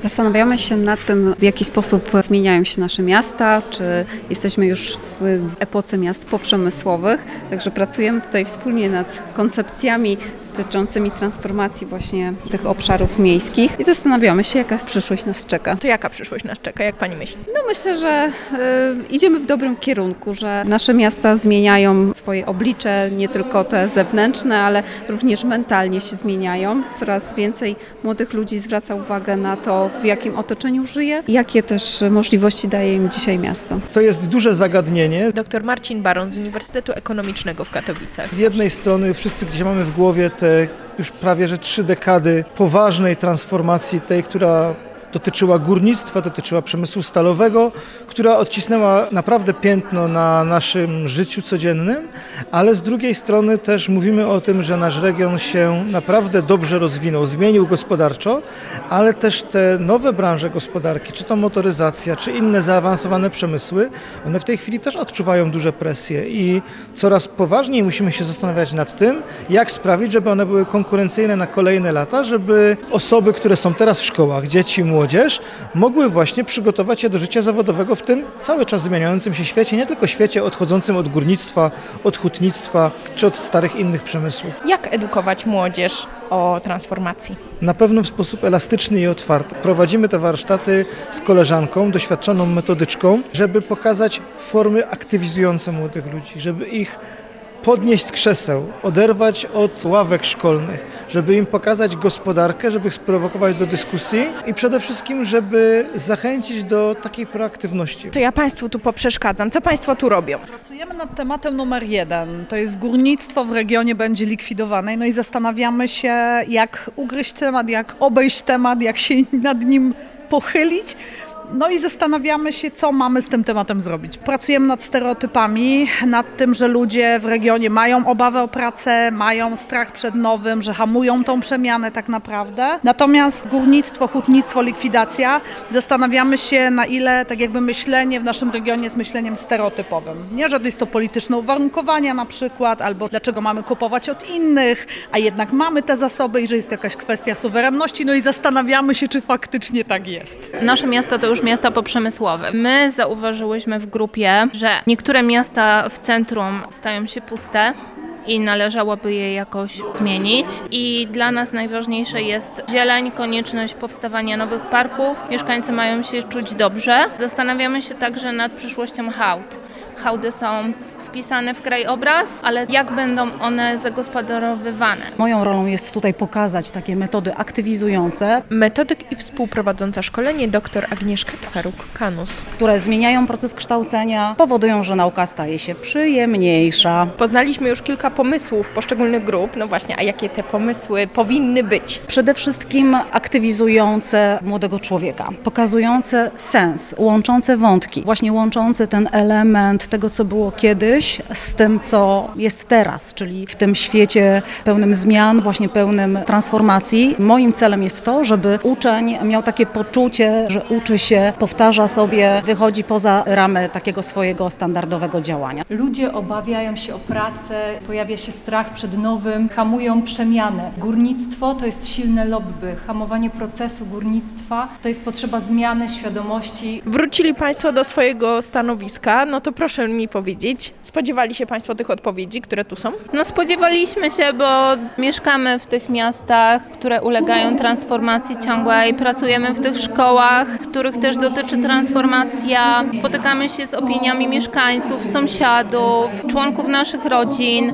Zastanawiamy się nad tym, w jaki sposób zmieniają się nasze miasta, czy jesteśmy już w epoce miast poprzemysłowych. Także pracujemy tutaj wspólnie nad koncepcjami dotyczącymi transformacji właśnie tych obszarów miejskich i zastanawiamy się, jaka przyszłość nas czeka. To jaka przyszłość nas czeka, jak pani myśli? No myślę, że idziemy w dobrym kierunku, że nasze miasta zmieniają swoje oblicze, nie tylko te zewnętrzne, ale również mentalnie się zmieniają. Coraz więcej młodych ludzi zwraca uwagę na to, w jakim otoczeniu żyje, jakie też możliwości daje im dzisiaj miasto. To jest duże zagadnienie. Dr Marcin Baron z Uniwersytetu Ekonomicznego w Katowicach. Z jednej strony wszyscy gdzieś mamy w głowie te już prawie że 3 dekady poważnej transformacji, tej, która dotyczyła górnictwa, dotyczyła przemysłu stalowego, która odcisnęła naprawdę piętno na naszym życiu codziennym, ale z drugiej strony też mówimy o tym, że nasz region się naprawdę dobrze rozwinął, zmienił gospodarczo, ale też te nowe branże gospodarki, czy to motoryzacja, czy inne zaawansowane przemysły, one w tej chwili też odczuwają duże presje i coraz poważniej musimy się zastanawiać nad tym, jak sprawić, żeby one były konkurencyjne na kolejne lata, żeby osoby, które są teraz w szkołach, dzieci, młodzież, mogły właśnie przygotować się do życia zawodowego w tym cały czas zmieniającym się świecie, nie tylko świecie odchodzącym od górnictwa, od hutnictwa czy od starych innych przemysłów. Jak edukować młodzież o transformacji? Na pewno w sposób elastyczny i otwarty. Prowadzimy te warsztaty z koleżanką, doświadczoną metodyczką, żeby pokazać formy aktywizujące młodych ludzi, żeby ich podnieść z krzeseł, oderwać od ławek szkolnych, żeby im pokazać gospodarkę, żeby ich sprowokować do dyskusji i przede wszystkim, żeby zachęcić do takiej proaktywności. To ja Państwu tu poprzeszkadzam. Co Państwo tu robią? Pracujemy nad tematem numer 1. To jest górnictwo w regionie będzie likwidowane. No i zastanawiamy się, jak ugryźć temat, jak obejść temat, jak się nad nim pochylić. No i zastanawiamy się, co mamy z tym tematem zrobić. Pracujemy nad stereotypami, nad tym, że ludzie w regionie mają obawę o pracę, mają strach przed nowym, że hamują tą przemianę tak naprawdę. Natomiast górnictwo, hutnictwo, likwidacja, zastanawiamy się, na ile tak jakby myślenie w naszym regionie jest myśleniem stereotypowym. Nie, że to jest to polityczne uwarunkowania na przykład, albo dlaczego mamy kupować od innych, a jednak mamy te zasoby i że jest to jakaś kwestia suwerenności. No i zastanawiamy się, czy faktycznie tak jest. Nasze miasto to już miasta poprzemysłowe. My zauważyłyśmy w grupie, że niektóre miasta w centrum stają się puste i należałoby je jakoś zmienić. I dla nas najważniejsze jest zieleń, konieczność powstawania nowych parków. Mieszkańcy mają się czuć dobrze. Zastanawiamy się także nad przyszłością hałd. Hałdy są wpisane w krajobraz, ale jak będą one zagospodarowywane? Moją rolą jest tutaj pokazać takie metody aktywizujące, Metodyk i współprowadząca szkolenie dr Agnieszka Twaruk-Kanus. które zmieniają proces kształcenia, powodują, że nauka staje się przyjemniejsza. Poznaliśmy już kilka pomysłów poszczególnych grup. No właśnie, a jakie te pomysły powinny być? Przede wszystkim aktywizujące młodego człowieka, pokazujące sens, łączące wątki, właśnie łączące ten element tego, co było kiedyś, z tym, co jest teraz, czyli w tym świecie pełnym zmian, właśnie pełnym transformacji. Moim celem jest to, żeby uczeń miał takie poczucie, że uczy się, powtarza sobie, wychodzi poza ramy takiego swojego standardowego działania. Ludzie obawiają się o pracę, pojawia się strach przed nowym, hamują przemianę. Górnictwo to jest silne lobby, hamowanie procesu górnictwa to jest potrzeba zmiany świadomości. Wrócili Państwo do swojego stanowiska, no to proszę mi powiedzieć, spodziewali się Państwo tych odpowiedzi, które tu są? No spodziewaliśmy się, bo mieszkamy w tych miastach, które ulegają transformacji ciągłej, pracujemy w tych szkołach, których też dotyczy transformacja, spotykamy się z opiniami mieszkańców, sąsiadów, członków naszych rodzin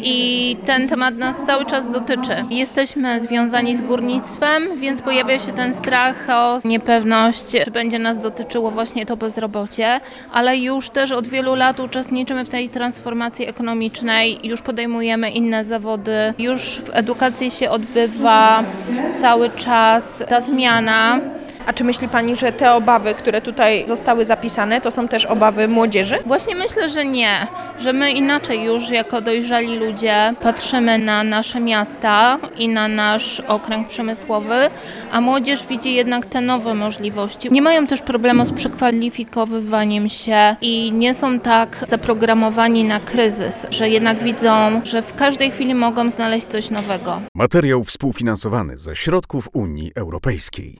i ten temat nas cały czas dotyczy. Jesteśmy związani z górnictwem, więc pojawia się ten strach, chaos, niepewność, czy będzie nas dotyczyło właśnie to bezrobocie, ale już też od wielu lat uczestniczymy w tej transformacji ekonomicznej, już podejmujemy inne zawody, już w edukacji się odbywa cały czas ta zmiana. A czy myśli Pani, że te obawy, które tutaj zostały zapisane, to są też obawy młodzieży? Właśnie myślę, że nie, że my inaczej już jako dojrzali ludzie patrzymy na nasze miasta i na nasz okręg przemysłowy, a młodzież widzi jednak te nowe możliwości. Nie mają też problemu z przekwalifikowywaniem się i nie są tak zaprogramowani na kryzys, że jednak widzą, że w każdej chwili mogą znaleźć coś nowego. Materiał współfinansowany ze środków Unii Europejskiej.